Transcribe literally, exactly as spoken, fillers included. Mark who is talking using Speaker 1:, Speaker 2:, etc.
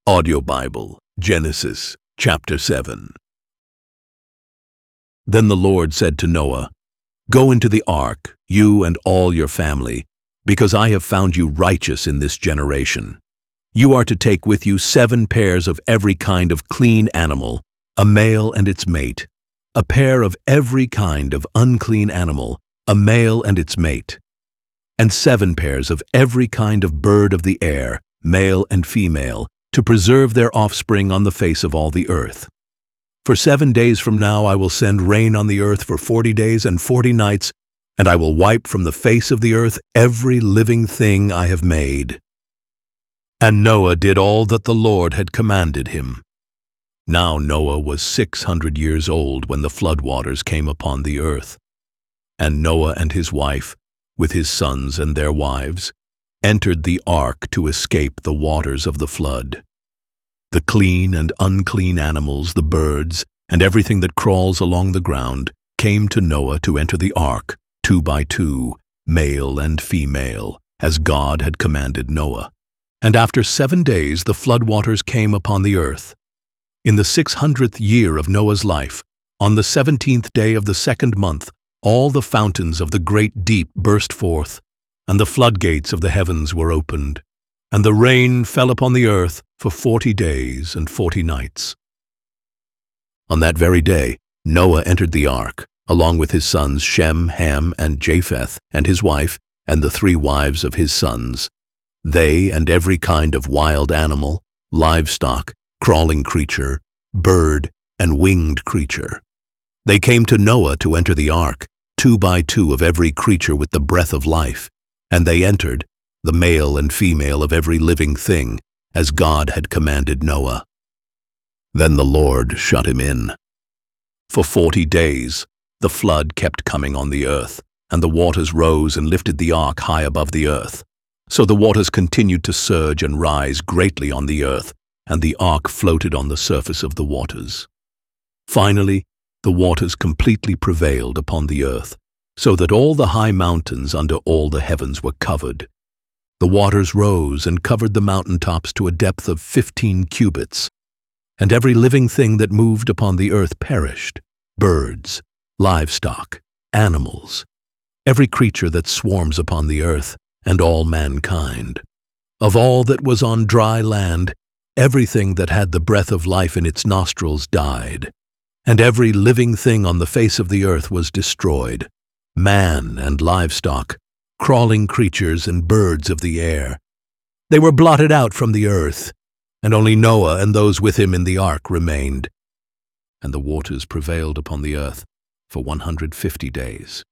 Speaker 1: Audio Bible, Genesis, chapter seven. Then the Lord said to Noah, "Go into the ark, you and all your family, because I have found you righteous in this generation. You are to take with you seven pairs of every kind of clean animal, a male and its mate, a pair of every kind of unclean animal, a male and its mate, and seven pairs of every kind of bird of the air, male and female, to preserve their offspring on the face of all the earth. For seven days from now I will send rain on the earth for forty days and forty nights, and I will wipe from the face of the earth every living thing I have made." And Noah did all that the Lord had commanded him. Now Noah was six hundred years old when the floodwaters came upon the earth. And Noah and his wife, with his sons and their wives, entered the ark to escape the waters of the flood. The clean and unclean animals, the birds, and everything that crawls along the ground came to Noah to enter the ark, two by two, male and female, as God had commanded Noah. And after seven days the floodwaters came upon the earth. In the six hundredth year of Noah's life, on the seventeenth day of the second month, all the fountains of the great deep burst forth, and the floodgates of the heavens were opened, and the rain fell upon the earth for forty days and forty nights. On that very day Noah entered the ark, along with his sons Shem, Ham, and Japheth, and his wife, and the three wives of his sons, they and every kind of wild animal, livestock, crawling creature, bird, and winged creature. They came to Noah to enter the ark, two by two of every creature with the breath of life, and they entered, the male and female of every living thing, as God had commanded Noah. Then the Lord shut him in. For forty days the flood kept coming on the earth, and the waters rose and lifted the ark high above the earth. So the waters continued to surge and rise greatly on the earth, and the ark floated on the surface of the waters. Finally, the waters completely prevailed upon the earth, so that all the high mountains under all the heavens were covered. The waters rose and covered the mountaintops to a depth of fifteen cubits, and every living thing that moved upon the earth perished, birds, livestock, animals, every creature that swarms upon the earth, and all mankind. Of all that was on dry land, everything that had the breath of life in its nostrils died, and every living thing on the face of the earth was destroyed, man and livestock, crawling creatures and birds of the air. They were blotted out from the earth, and only Noah and those with him in the ark remained. And the waters prevailed upon the earth for one hundred fifty days.